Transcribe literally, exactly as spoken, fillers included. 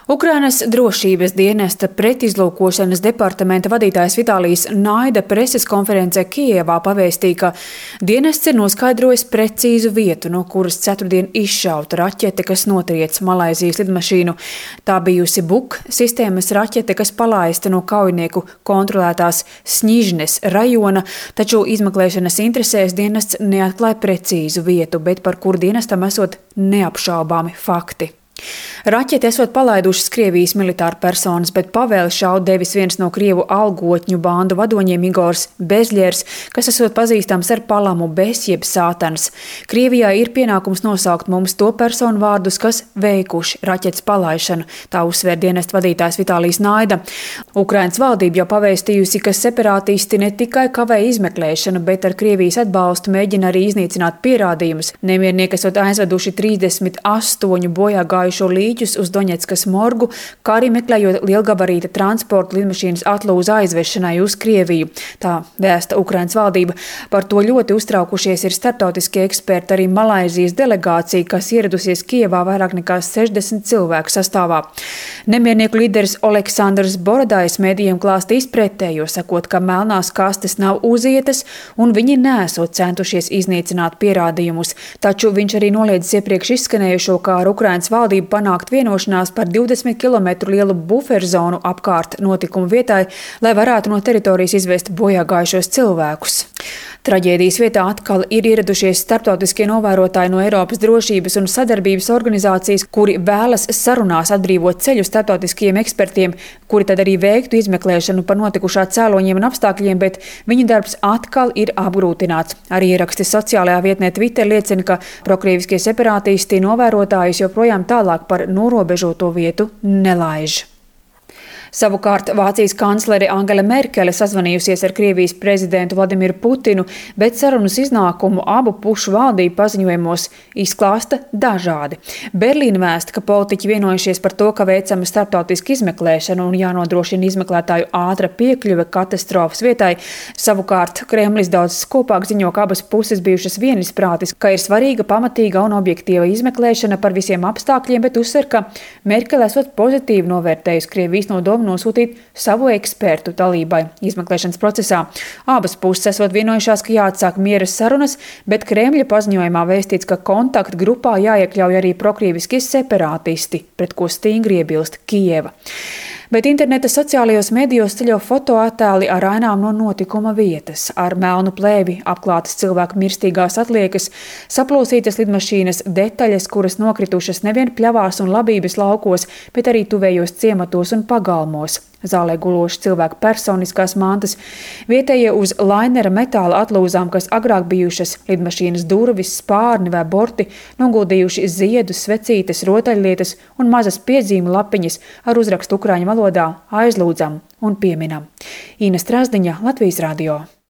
Ukrainas drošības dienesta pretizlūkošanas departamenta vadītājs Vitālijs Naida preses konferencē Kijevā pavēstīja, ka dienests ir noskaidrojis precīzu vietu, no kuras ceturtdien izšauta raķete, kas notriec Malaizijas lidmašīnu. Tā bijusi Buk sistēmas raķete, kas palaista no kaujinieku kontrolētās Sņižnes rajona, taču izmeklēšanas interesēs dienests neatklāja precīzu vietu, bet par kuru dienestam esot neapšaubāmi fakti. Raķeti esot palaidušas Krievijas militāra personas, bet pavēli šaut devis viens no Krievu algotņu bandu vadoņiem Igors Bezļers, kas esot pazīstams ar palamu Bes jeb sātans. Krievijā ir pienākums nosaukt mums to personu vārdus, kas veikuši raķetes palaišanu, tā uzsver dienesta vadītājs Vitālijs Naida. Ukrainas valdība jau pavēstījusi, ka separātisti ne tikai kavē izmeklēšanu, bet ar Krievijas atbalstu mēģina arī iznīcināt pierādījumus. Nemiernieki esot aizveduši trīsdesmit astoņu bojā gājušo līķus uz Doņetskas morgu, kā arī meklējot lielgabarīta transporta lidmašīnas atlūza aizvešanai uz Krieviju. Tā vēsta Ukrainas valdība. Par to ļoti uztraukušies ir starptautiskie eksperti, arī Malaizijas delegācija, kas ieradusies Kijevā vairāk nekā sešdesmit cilvēku sastāvā. Nemiernieku līderis Oleksandrs Borodājs mēdījiem klāstīs pretējo, sakot, ka melnās kastes nav uzietas un viņi nesot centušies iznīcināt pierādījumus. Taču viņš arī noliedzis iepriekš izskanējušo, kā ar Ukrainas valdību panākt vienošanās par divdesmit kilometru lielu buferzonu apkārt notikumu vietai, lai varētu no teritorijas izvest bojāgājušos cilvēkus. Traģēdijas vietā atkal ir ieradušies starptautiskie novērotāji no Eiropas drošības un sadarbības organizācijas, kuri vēlas sarunās atbrīvot ceļu starptautiskiem ekspertiem, kuri tad arī veiktu izmeklēšanu par notikušā cēloņiem un apstākļiem, bet viņu darbs atkal ir apgrūtināts. Arī ieraksti sociālajā vietnē Twitter liecina, ka prokrieviskie separātisti novērotājus joprojām tālāk par norobežoto vietu nelaiž. Savukārt Vācijas kanclere Angela Merkele sazvanījusies ar Krievijas prezidentu Vladimiru Putinu, bet sarunas iznākumu abu pušu valdību paziņojumos izklāsta dažādi. Berlīna vēsta, ka politiķi vienojušies par to, ka veicama starptautiska izmeklēšana un jānodrošina izmeklētāju ātra piekļuve katastrofas vietai. Savukārt Kremlis daudz skopāk ziņo, ka abas puses bijušas vienisprātis, ka ir svarīga, pamatīga un objektīva izmeklēšana par visiem apstākļiem, bet uzsver, ka Merkele esot pozitīvi novērtējusi Krievijas nodomu nosūtīt savu ekspertu dalībai izmeklēšanas procesā. Abas puses esot vienojušās, ka jāatsāk miera sarunas, bet Kremļa paziņojumā vēstīts, ka kontaktu grupā jāiekļauj arī prokrieviskie separātisti, pret ko stingri iebilst Kijeva. Bet interneta sociālajos medijos ceļo fotoattēli ar ainām no notikuma vietas, ar melnu plēvi apklātas cilvēku mirstīgās atliekas, saplosītas lidmašīnas detaļas, kuras nokritušas nevien pļavās un labības laukos, bet arī tuvējos ciematos un pagalmos. Zālē guloši cilvēku personiskās mantas, vietējie uz lainera metāla atlūzām, kas agrāk bijušas lidmašīnas durvis, spārni vai borti, noguldījuši ziedus, svecītes, rotaļlietas un mazas piezīmu lapiņas ar uzrakstu ukraiņu valodā aizlūdzam un pieminam. Ina Strasdiņa, Latvijas radio.